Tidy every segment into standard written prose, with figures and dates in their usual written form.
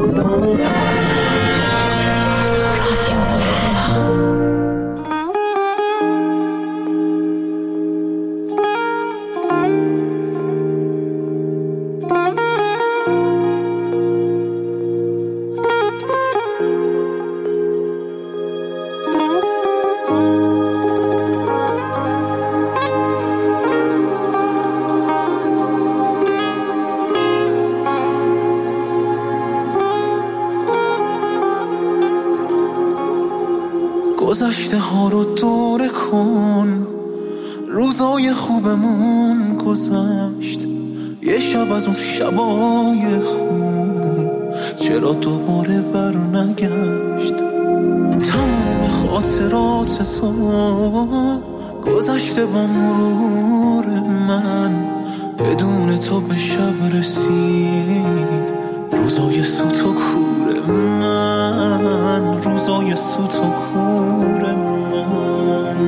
گذشته ها رو دوره کن، روزای خوبمون گذشت، یه شب از اون شبای خوب چرا دوباره بر نگشت. تمام خاطرات تو گذشته با مرور من، بدون تو به شب رسید روزای سوت و کور من، روزای سوت و کور من.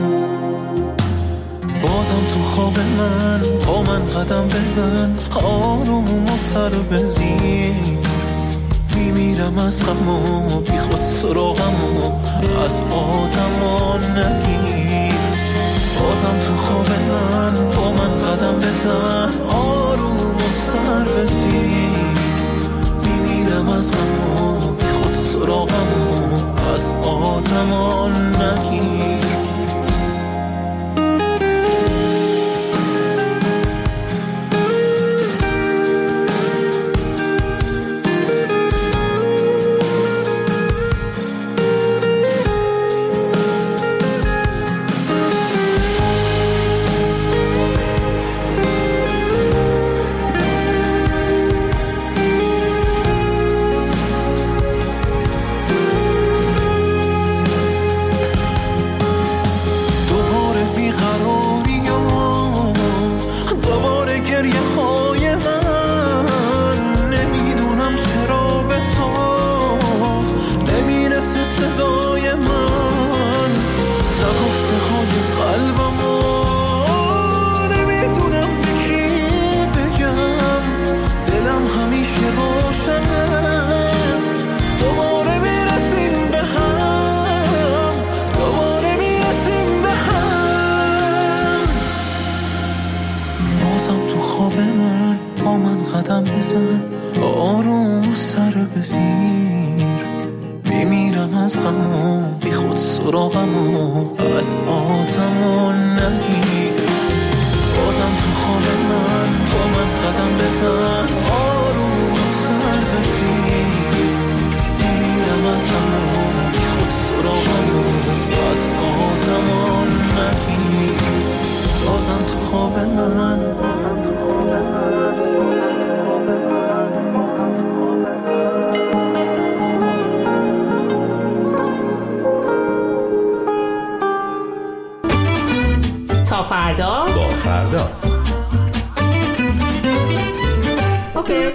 بازم تو خواب من با من قدم بزن، آروم و سر بزیر، میمیرم از غم و بی خود سراغم و از آدما نگیر. بازم تو خواب من با من قدم بزن، آروم و سر بزیر، میمیرم از غم و بی خود سراغم و از آدما نگیر. آروم سر بزیر، میمیرم از غم و بی خود سراغم و از آدما نگیر. بازم تو خواب من با من قدم بزن، آروم سر بزیر، میمیرم از غم و بی خود سراغم و از آدما نگیر. بازم تو خواب من فردا با فردا. اوکی.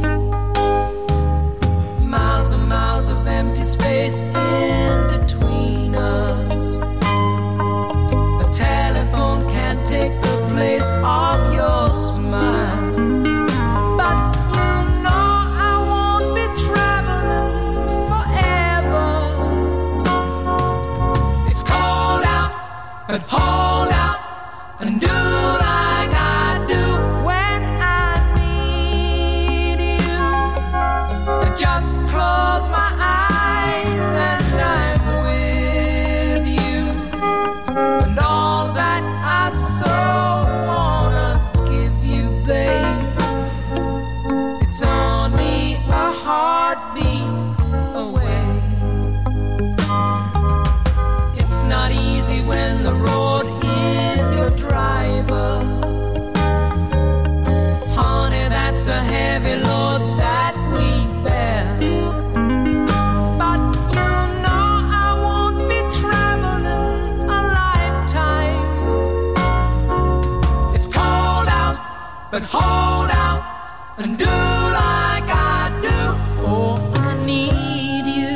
Space in between. but hold out and do like I do when I need you. I just close my eyes and I'm with you, and all that I so wanna give you, babe, it's only a heartbeat away. It's not easy when the road is your driver. Honey, that's a heavy load that we bear. But you know I won't be traveling a lifetime. It's cold out, but hold out and do like I do. Oh, I need you.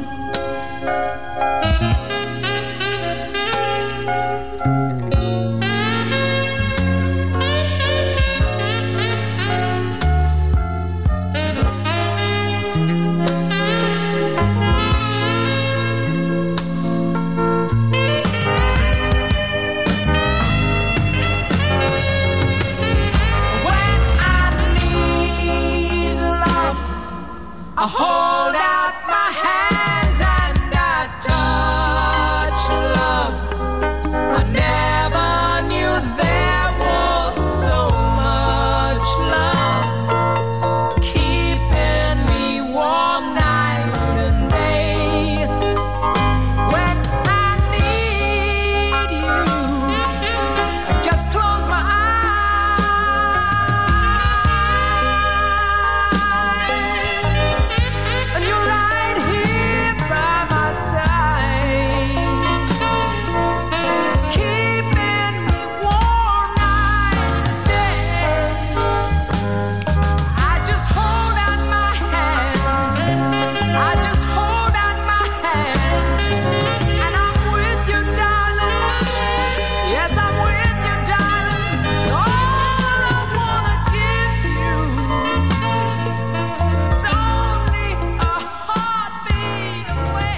When I need love, I hold out my hands and I touch love. I never knew there was so much love, keeping me warm night and day. When I need you, I just close my eyes, and you're right here by my side, keeping me warm night and day. I just hold out my hands, I just hold out my hands, and I'm with you, darling. Yes, I'm with you, darling. All I wanna give you, it's only a heartbeat away.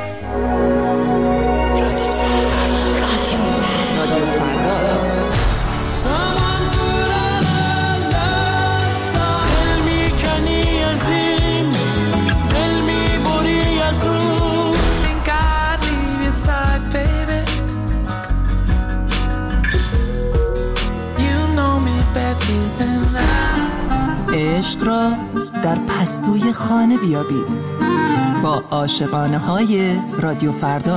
دل میکنی از این، دل میبری از اون. Think I'd leave your side, baby. You know me better than that. عشق را در پستوی خانه بیابید با عاشقانه های رادیو فردا.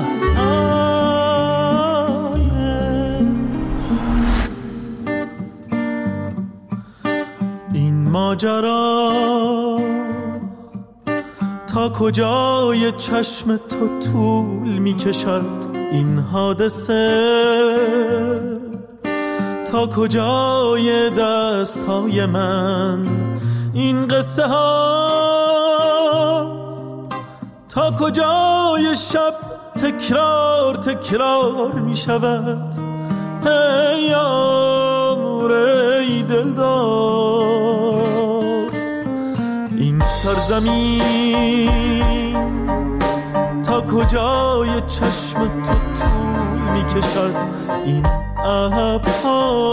این ماجرا تا کجای چشم تو طول میکشد، این حادثه تا کجای دستهای من، این قصه ها تا کجای شب تکرار تکرار می شود. ای یار ای دلدار، این سرزمین تا کجای چشم تو طول می کشد، این ابرها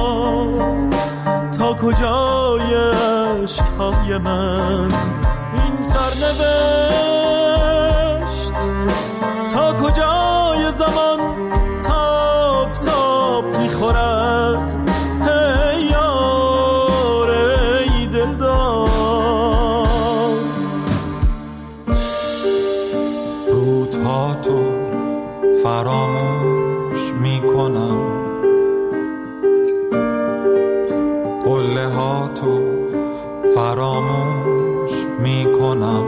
تا کجای عشقهای من، این سرنوشت تا کجای زمان تاب تاب میخورد. ای یار ای دلدار، روزها تو فراموش میکنم، قله ها تو فراموش میکنم،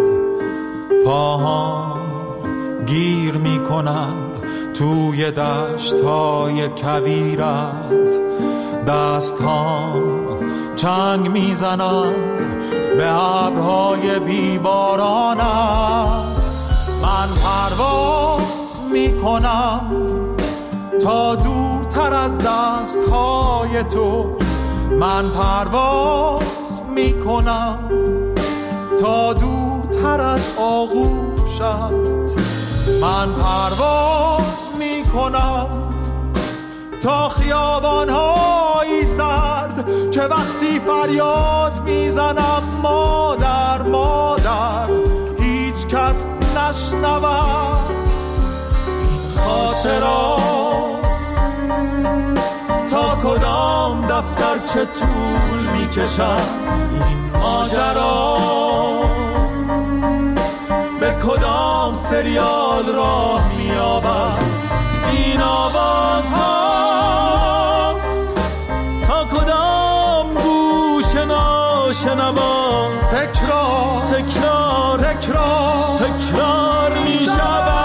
پاهام گیر میکنند توی دشت‌های کویرت، دست‌هام چنگ میزنند به ابرهای بیبارانت. من پرواز میکنم تا دورتر از دست‌های تو، من پرواز میکنم تا دورتر از آغوشت، من پرواز میکنم کنم تا خیابان‌های سرد که وقتی فریاد میزنم مادر مادر هیچ کس نشنود. خاطرات تا کدام دفترچه طول میکشد، این ماجرا به کدام سریال راه مییابد، این آوازها تا کدام گوش ناشنوا تکرار تکرار تکرار تکرار میشود.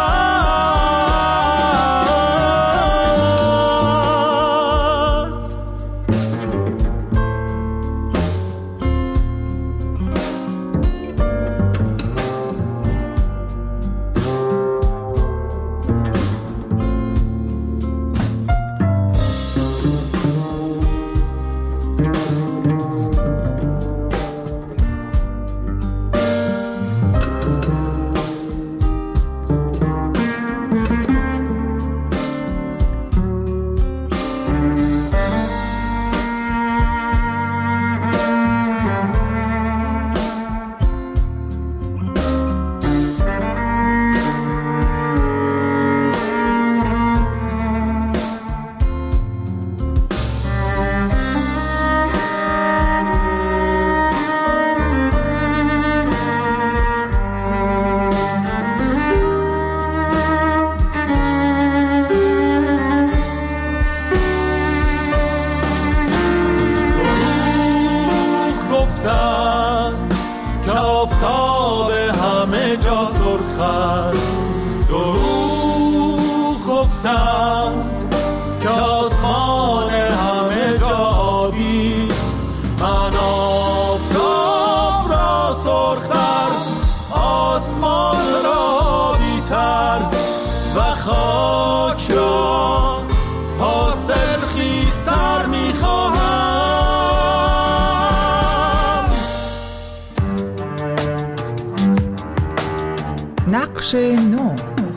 نقش نو.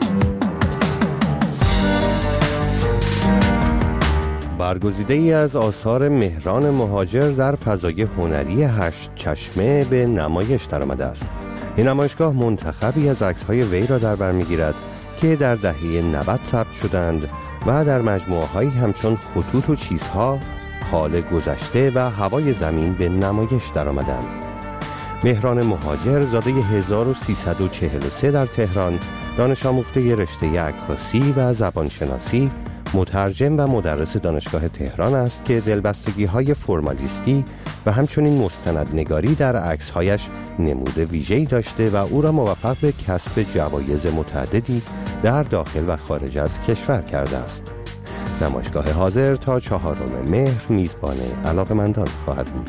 برگزیده ای از آثار مهران مهاجر در فضای هنری هشت چشمه به نمایش درآمده است. این نمایشگاه منتخبی از عکس‌های وی را در بر می‌گیرد که در دهه 90 ثبت شدند و در مجموعه‌هایی همچون خطوط و چیزها، حال گذشته و هوای زمین به نمایش درآمدند. مهران مهاجر زاده 1343 در تهران، دانش آموخته رشته عکاسی و زبانشناسی، مترجم و مدرس دانشگاه تهران است که دلبستگی‌های فرمالیستی و همچنین مستندنگاری در عکس‌هایش نمود ویژه‌ای داشته و او را موفق به کسب جوایز متعددی در داخل و خارج از کشور کرده است. نمایشگاه حاضر تا 4 مهر میزبان علاقه‌مندان خواهد بود.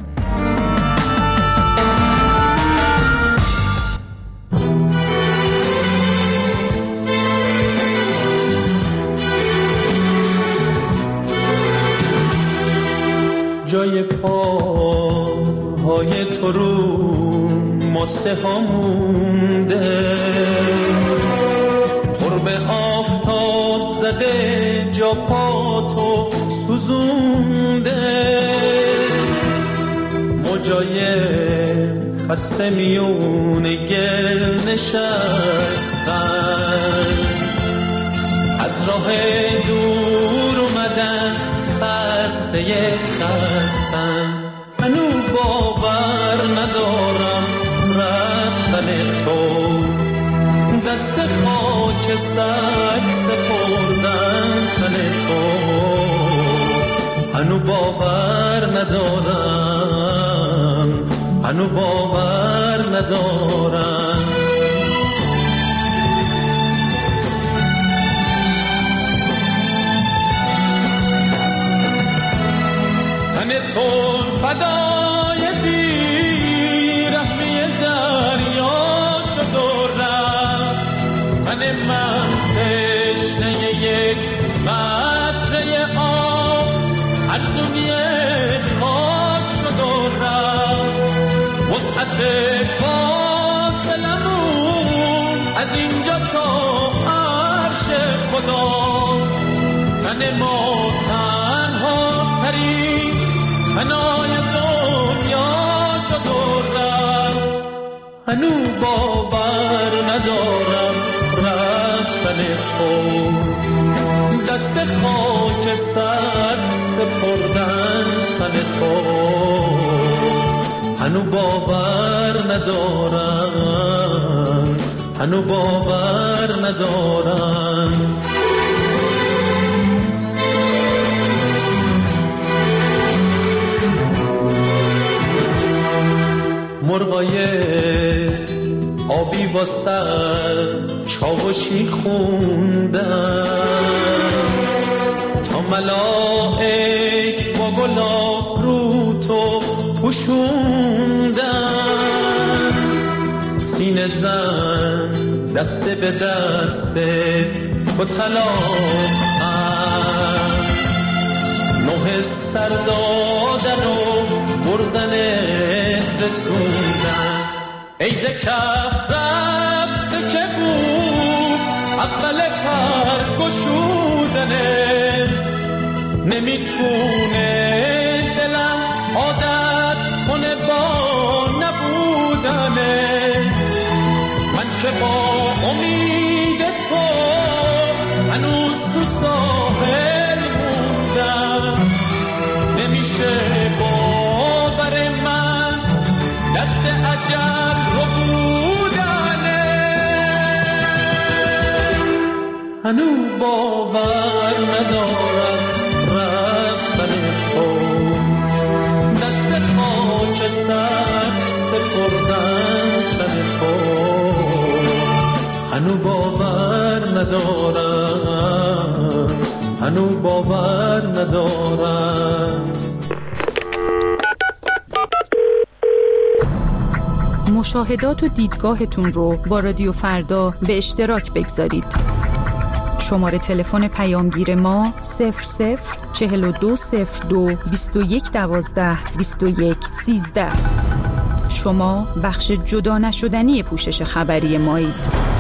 جای پاهای تو رو ماسه ها مونده، قرب آفتاب زده جا پا تو سوزونده، موجای خسته میون گل نشستن، از راه دور اومدن خسته خستن. منو باور ندارم رفتن تو، دست خاک سگ سپردن تن تو. منو باور ندارم، منو باور ندارم. تو فدای بیرحمی دریا شد و رفت، من تشنه یک قطره آب از دنیا خاک شد و رفت. وسعت فاصلمون از اینجا تا عرش خدا هنو باور ندارم رفتن تو، دست خاک سر سپردن تن تو، هنو باور ندارم، هنو باور ندارم. مرغای آبی با سر چاوشی خوندن، تا ملائک با گلاب رو تو پوشوندن. سینه زن دسته به دسته با طلاق نوح سر دادن و بردن رسوندن. ای ز کف رفته که بود اقبل پر گشودنه، نمیتونه دلم عادت کنه با نبودنه. من که با امید تو هنوز تو ساحل موندم، نمیشه باور من دست اجل رو بودنه. هنو باور ندارم رفتن تو، دست خاک سر سپردن تن تو، هنو باور ندارم، هنو باور ندارم. مشاهدات و دیدگاهتون رو با رادیو فردا به اشتراک بگذارید. شماره تلفن پیامگیر ما 004202 2112 2113. شما بخش جدا نشدنی پوشش خبری مایید.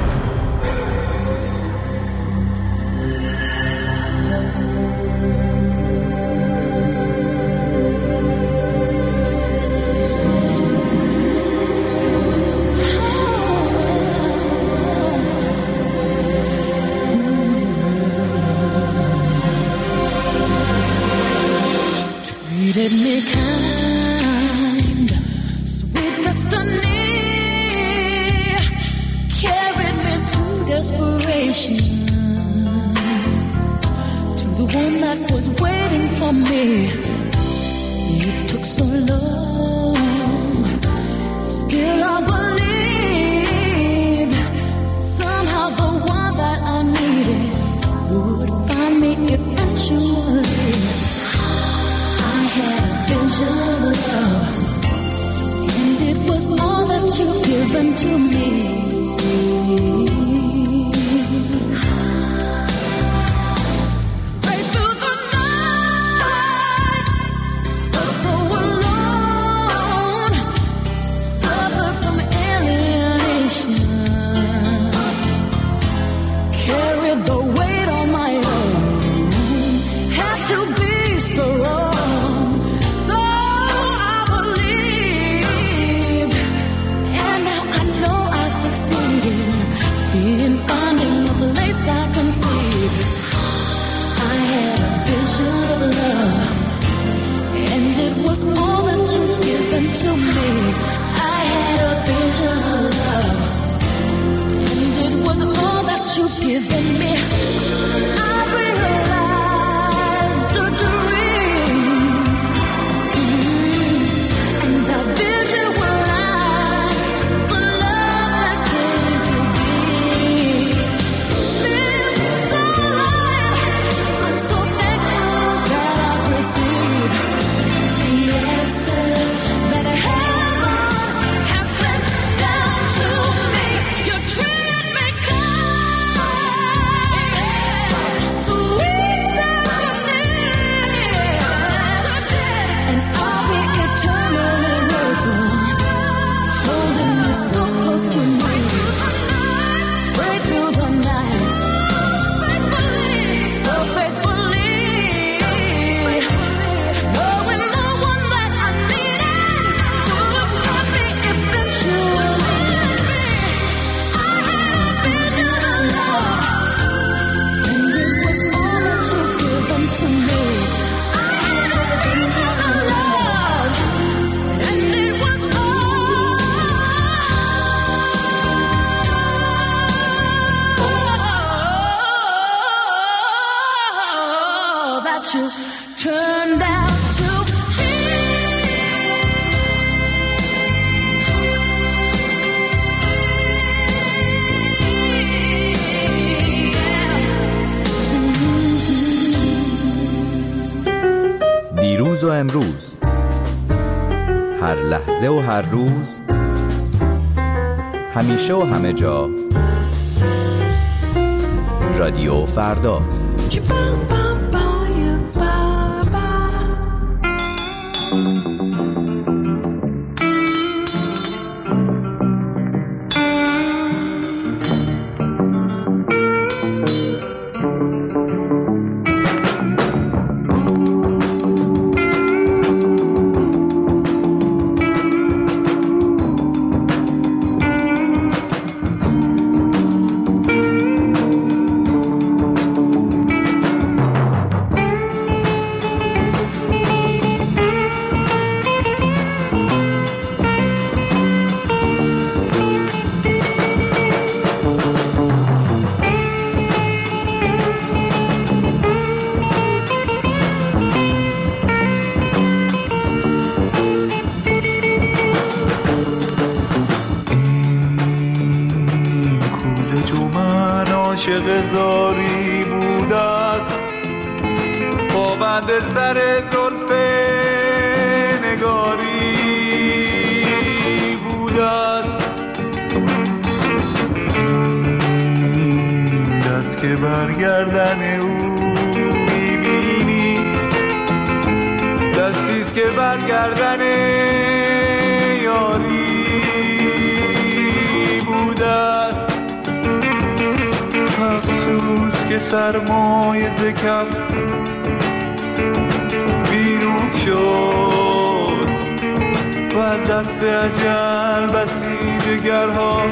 you turned out to be. دیروز و امروز، هر لحظه و هر روز، همیشه و همه جا، رادیو فردا. عاشق زاری بودت، پابند سر زلف نگاری بودت، دست که برگردن او میبینی، دستیست که برگردن یاری بودت. افسوس که سرمایه ز کف بیرون شد و از دست اجل بسی جگرها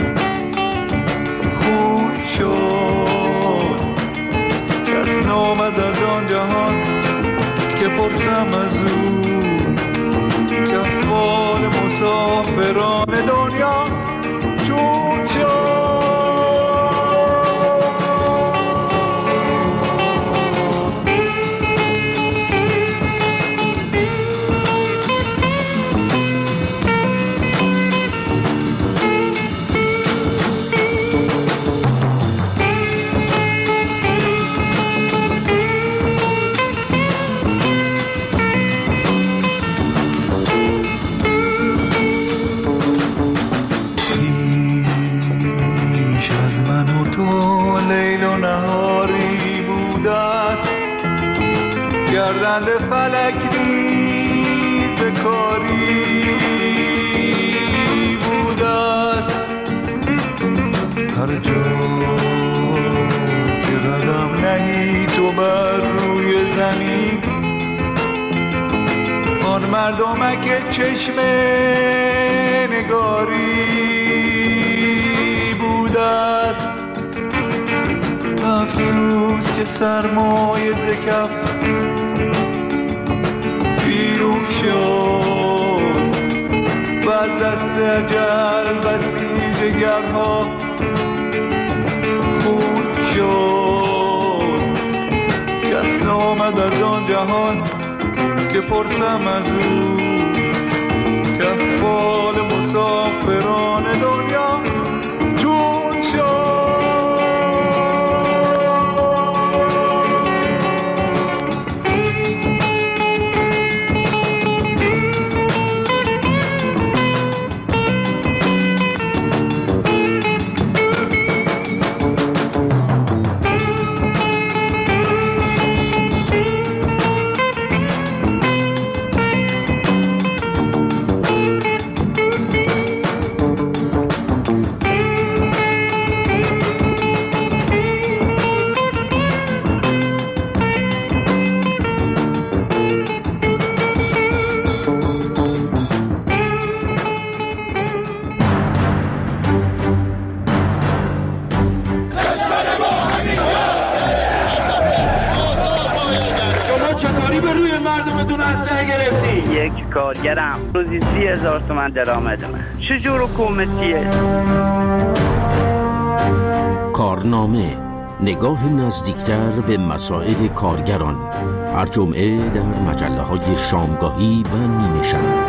خون شد. کس نامد از آن جهان که پرسم از او که احوال مسافران دنیا چون شد. گردند فلک نیز کاری بودت. هر جا که قدم نهی تو بر روی زمین، آن مردمک چشم نگاری بودت. افسوس که سرمایه ز کف بیرون شد و از دست اجل بسی جگرها خون شد. کس نامد از آن جهان که پرسم از او که احوال مسافران دنیا چون شد. یک کارگرم، روزی 30,000 تومان درآمدمه. چجور حکومتیه؟ کارنامه نگاه نزدیکتر به مسائل کارگران، هر جمعه در مجله‌های شامگاهی و نیمه شب.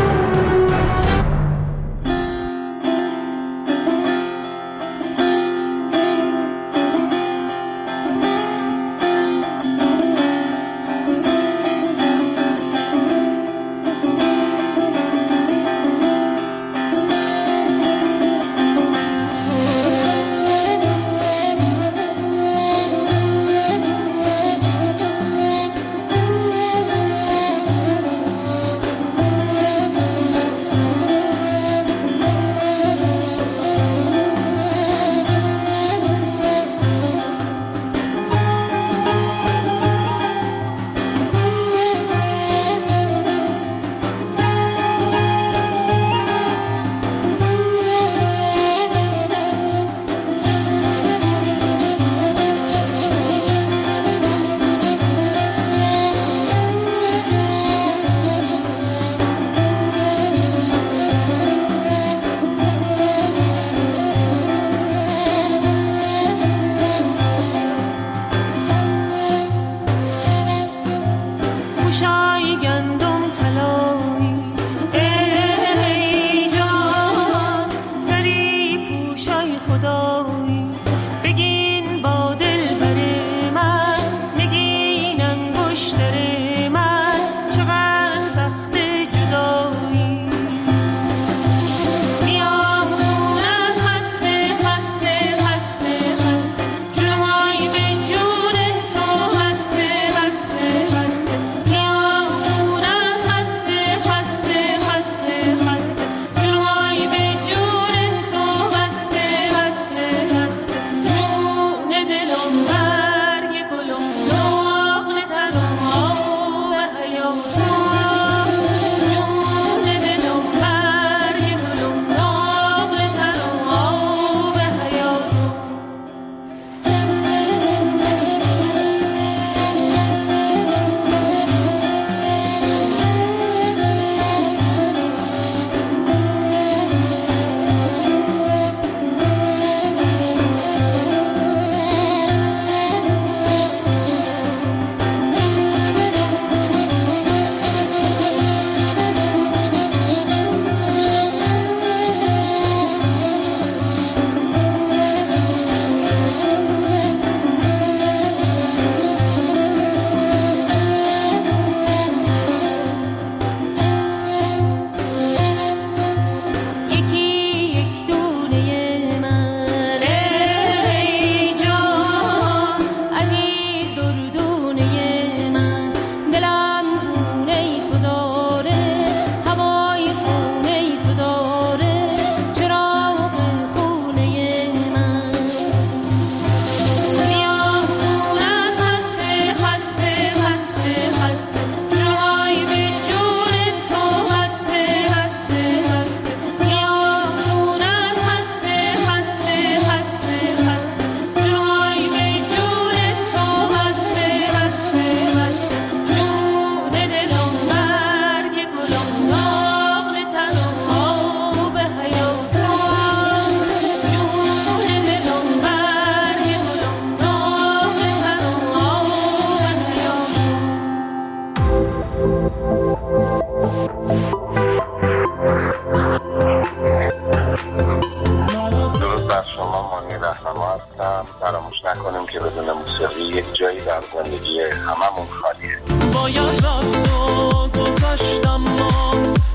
فراموش نکنیم که بدون موسیقی یک جایی در زندگی هممون خالیه. باید رفت و گذشتم ما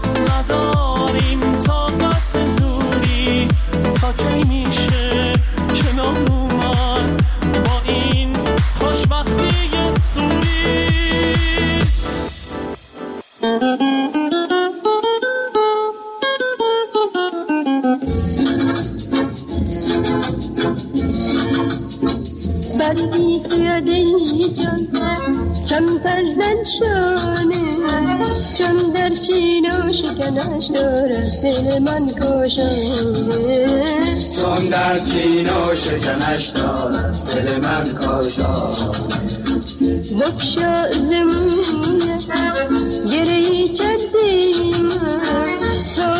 نداریم طاقت دوری تا کی میشه کنار اومد با این خوشبختی سوری. بردی سویده جان کمتر زن شانه چون در چین و شکنش دارد دل من کاشانه چون در چین و شکنش دارد دل من کاشانه بخشا زمونه گرهی چردی من تا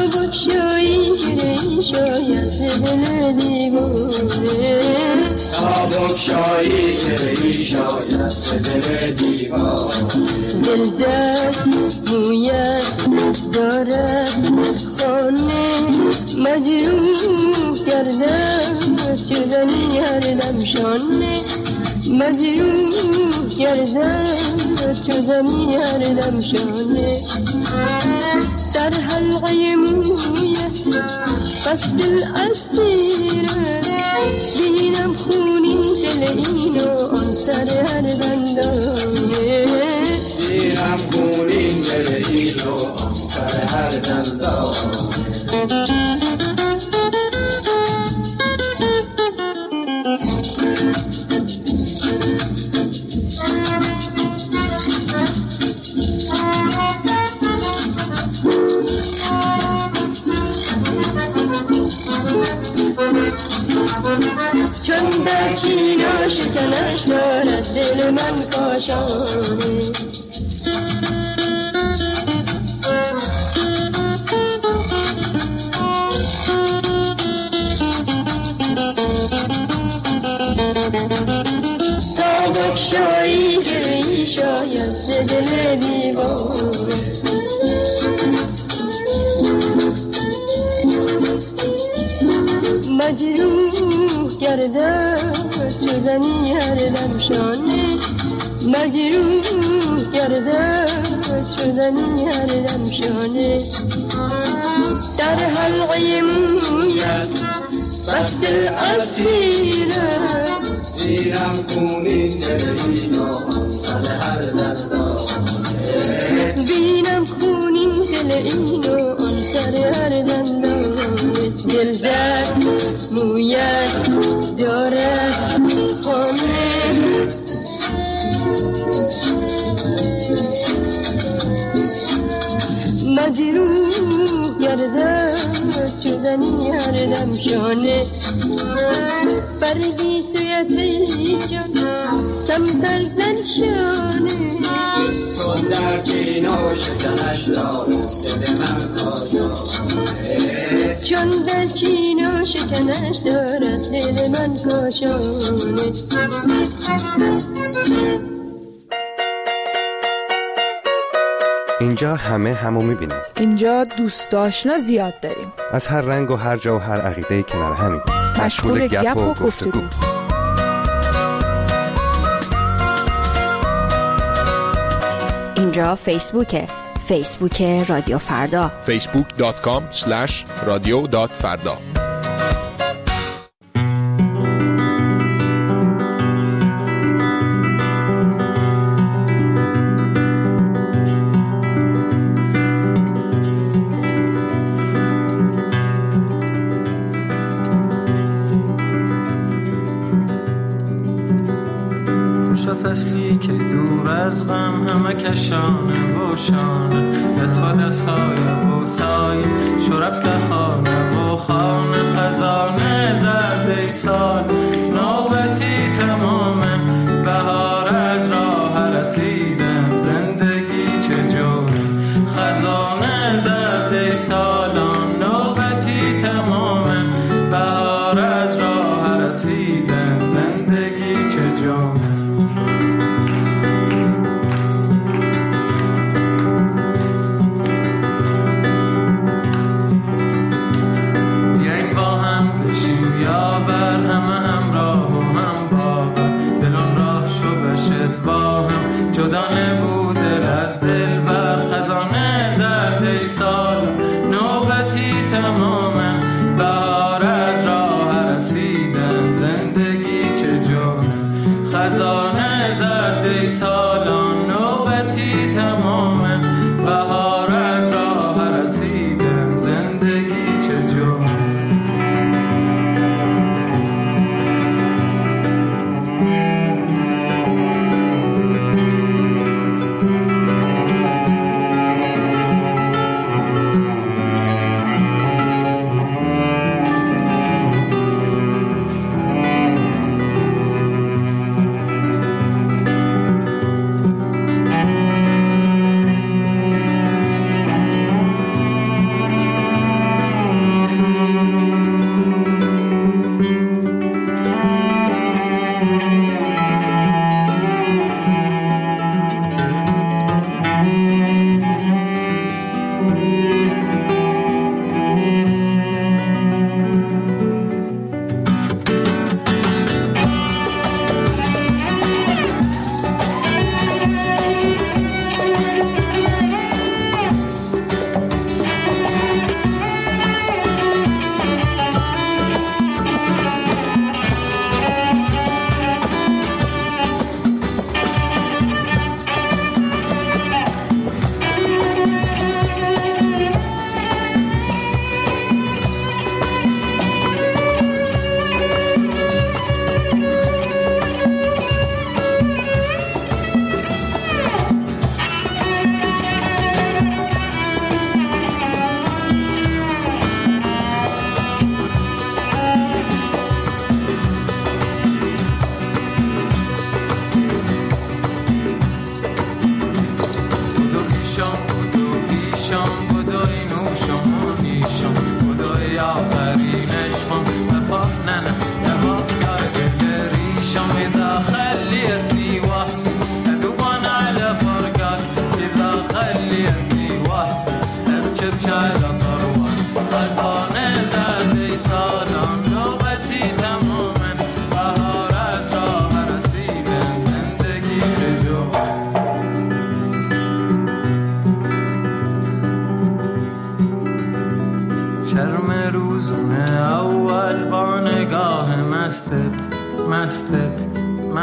بخشایی گرهی شاید دل دیوانه تا بگشایی که ای شاید به دل دیوار دل دست مویت دارد خانه مجروح کردم شدنی هر دم شانه مجروح کردم شدنی هر دم شانه در حلقه مویت بس دل اسیره بینم خونین دل این و آن سر هر دندانه بینم خونین دل این و آن سر هر دندانه چون در چینا شکنش دارد دل من کاشانه تا بگشایی جوی شاید دل دیوانه مجروح کرده چو زنی هر دم شانه مجروح کرده چو زنی هر دم شانه در حلقه مویت بس دل اسیره بینم خونین دل این و آن سر هر دندانه بینم خونین دل این و آن سر هر دندانه دل درد مویت دارد خانه مجروح گردد شدنی هر دم شانه برگی سویت ای جان کمتر زن شانه چون در چینا شکنش دارد دل من کاشانه چون در چینا شکنش دارد دل من کاشانه اینجا همه همو میبینیم. اینجا دوست آشنا زیاد داریم. از هر رنگ و هر جا و هر عقیده کنار همین. مشغول گپ و گفتگو. اینجا فیسبوکه. فیسبوک رادیو فردا. facebook.com/radio.farda. فصلی که دور از غم همه کشانه و شانه دست و دست های بوسای شرفت خانه و خانه خزانه زرد سال نوبتی تمامه بهار از راه رسیدن زندگی چجوره خزانه زرد سالان نوبتی تمامه بهار از راه رسیدن زندگی چجوره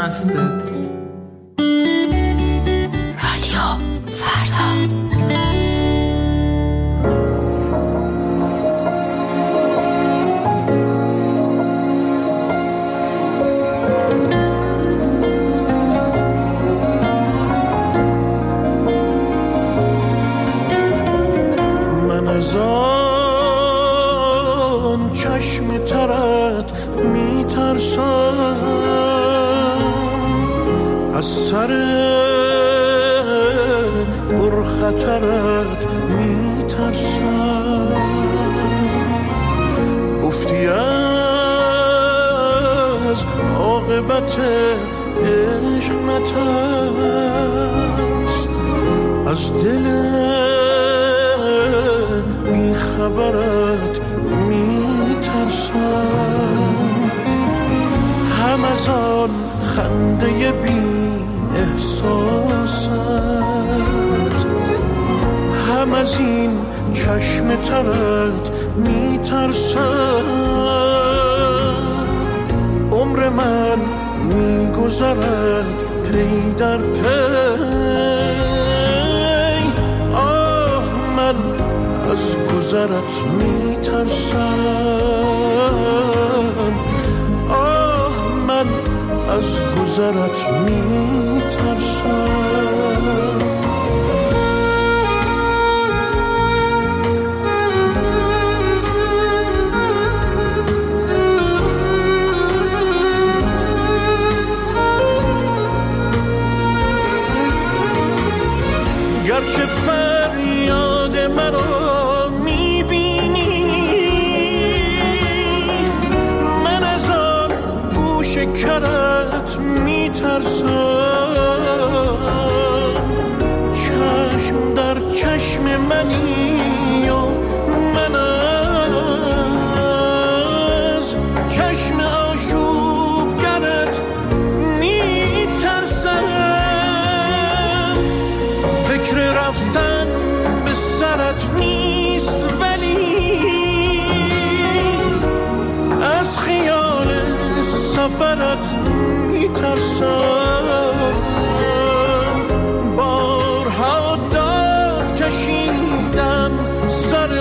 هستت. رادیو فردا. من از آن چشم ترت میترسم، از سر پرخطرت میترسم. گفتی از عاقبت عشق نترس، از دل بیخبرت میترسم. هم از آن خنده بی احساست، هم از این چشم ترت میترسم. عمر من میگذرد پی در پی، آه من از گذرت میترسم، آه من از گذرت میترسم. گرچه فریاد مرا میبینی، من از آن گوش کرت میترسم. چشم در چشم منی و من از چشم آشوبگرت میترسم. فکر رفتن به سرت نیست، ولی از خیال سفرت میترسم. بارها داد کشیدن سر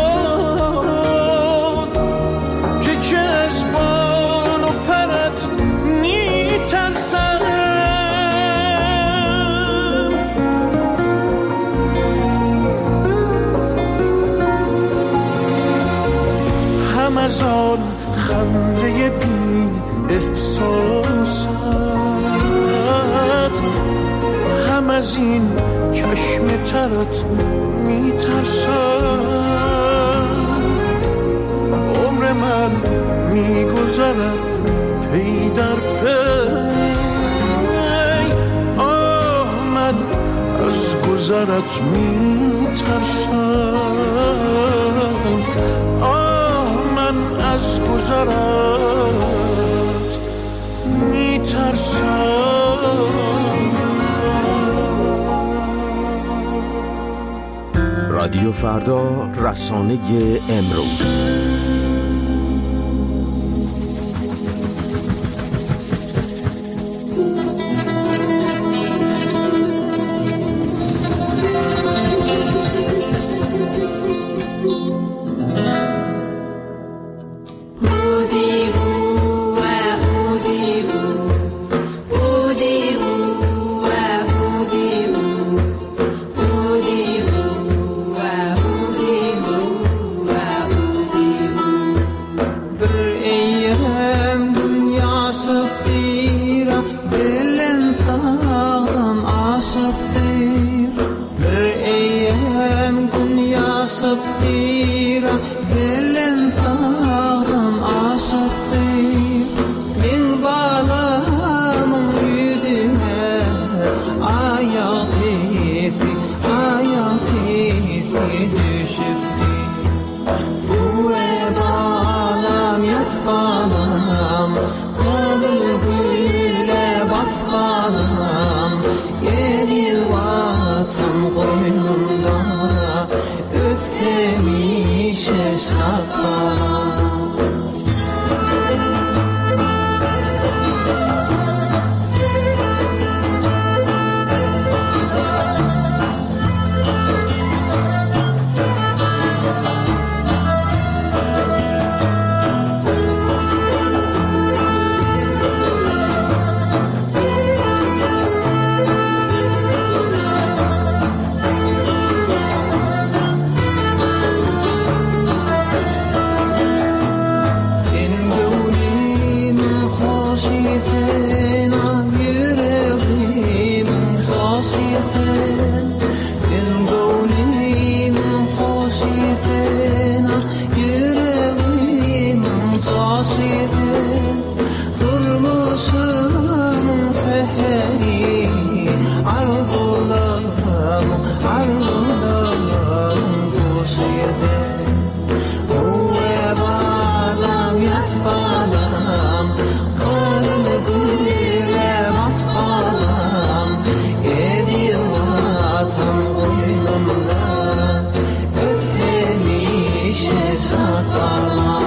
خود، که چه از بال و پرت میترسم. هم از آن خنده بی احساست، هم از این چشم ترت میترسم. عمر من میگذرد پی در پی، آه من از گذرت میترسم، آه من از گذرت میترسم. رادیو فردا، رسانه امروز. سنی عرضولم توشیده هو بالم یتبالم قلبی لمطالم یدی واتم قیلم لن افنیش شکالم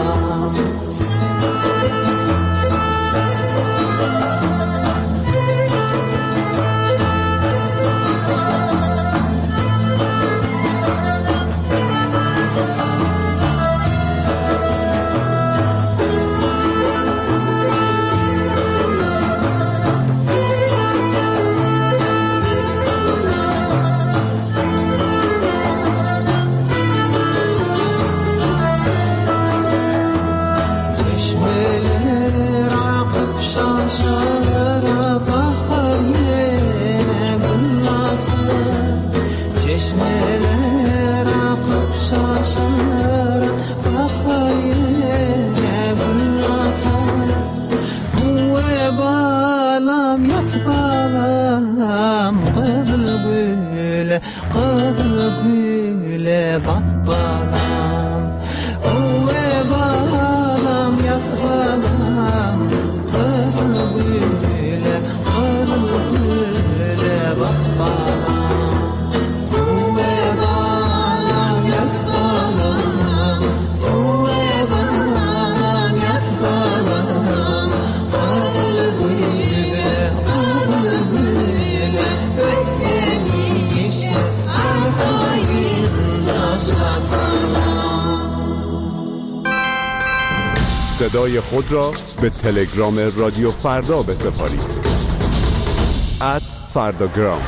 صدای خود را به تلگرام رادیو فردا بسپارید. @فرداگرام.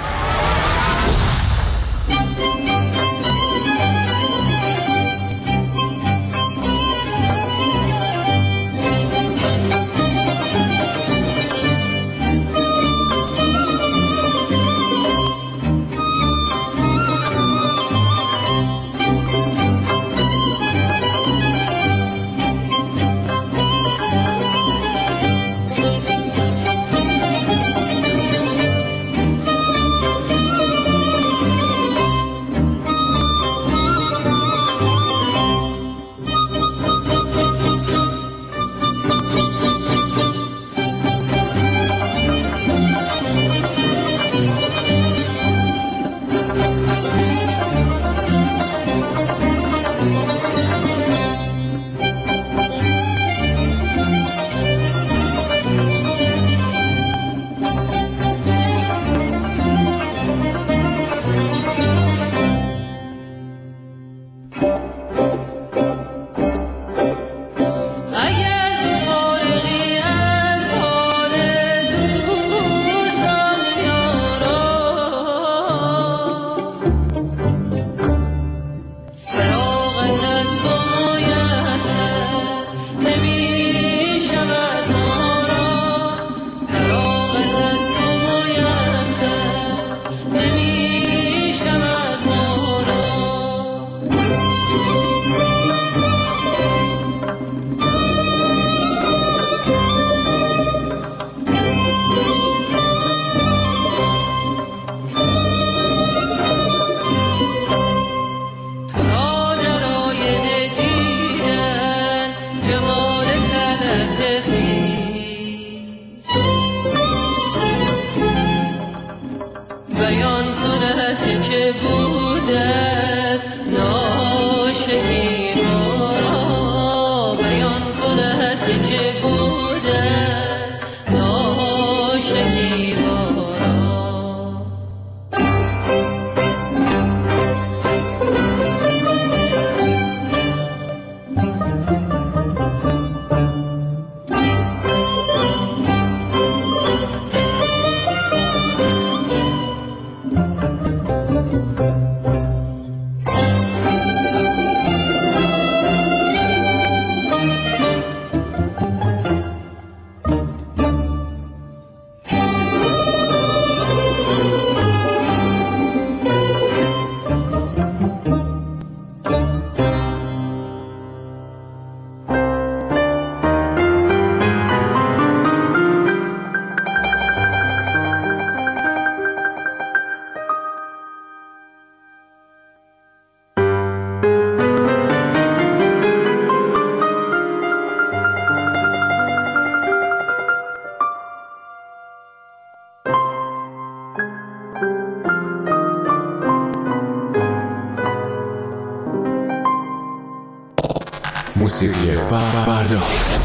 موسیقی فردا.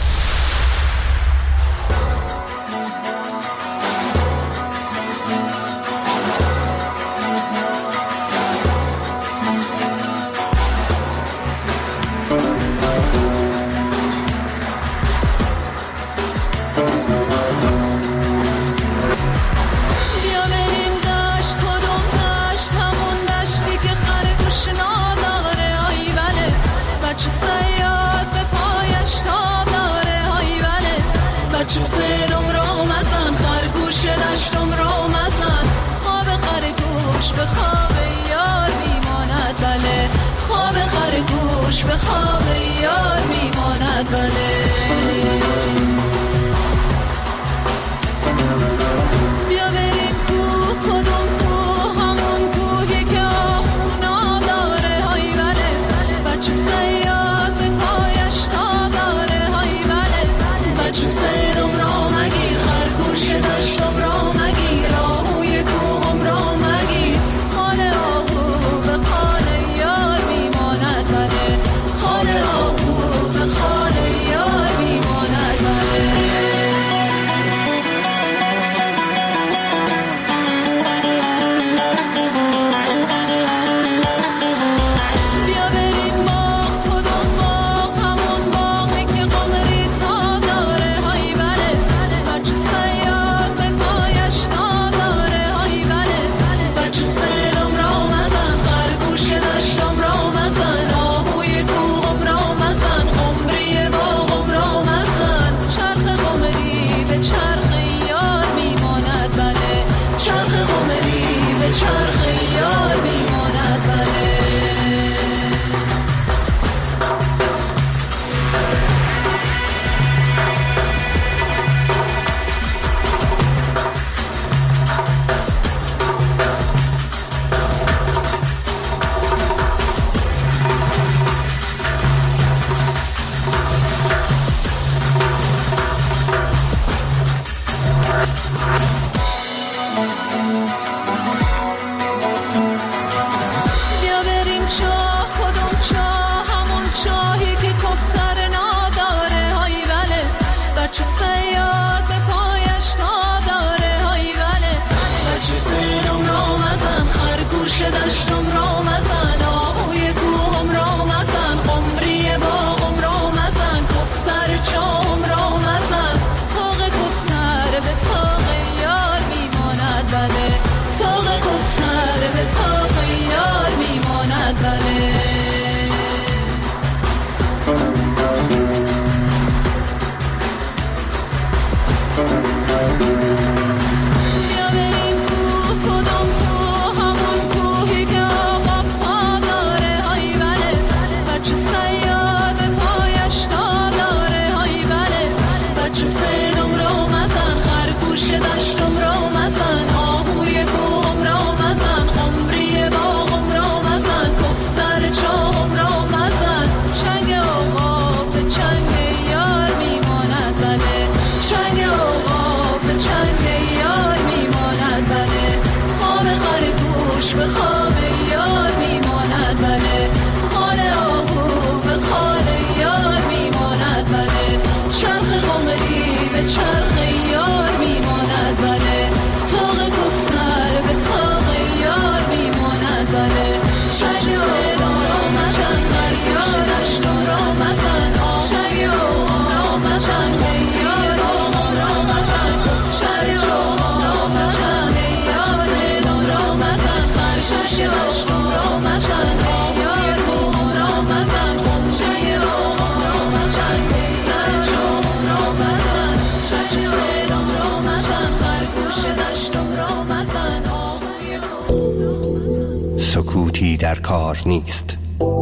سکوتی در کار نیست.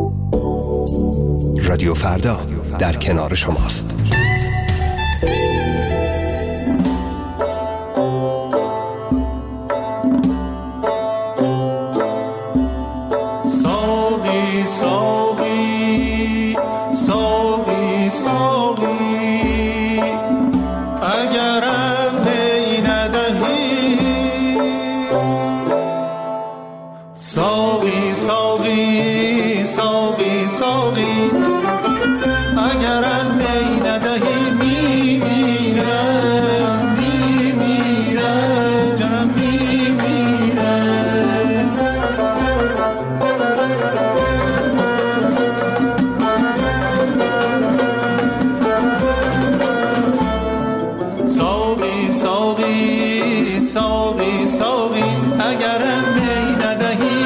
رادیو فردا در کنار شماست. ساقی ساقی ساقی ساقی اگرم می ندهی، ساقی ساقی ساقی ساقی ساقی اگرم می ندهی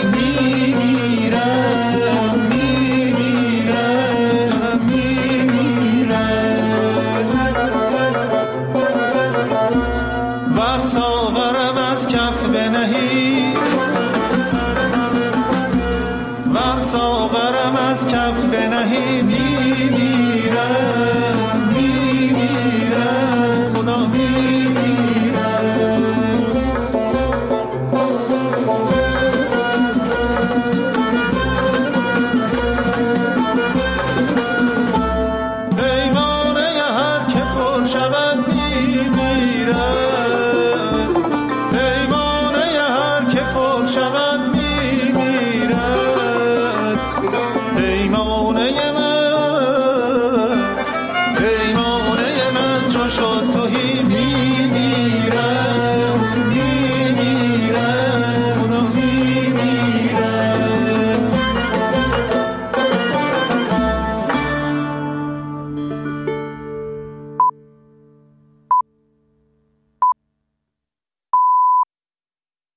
میمیرم میمیرم میمیرم ور ساغرم از کف بنهی ور ساغرم از کف بنهی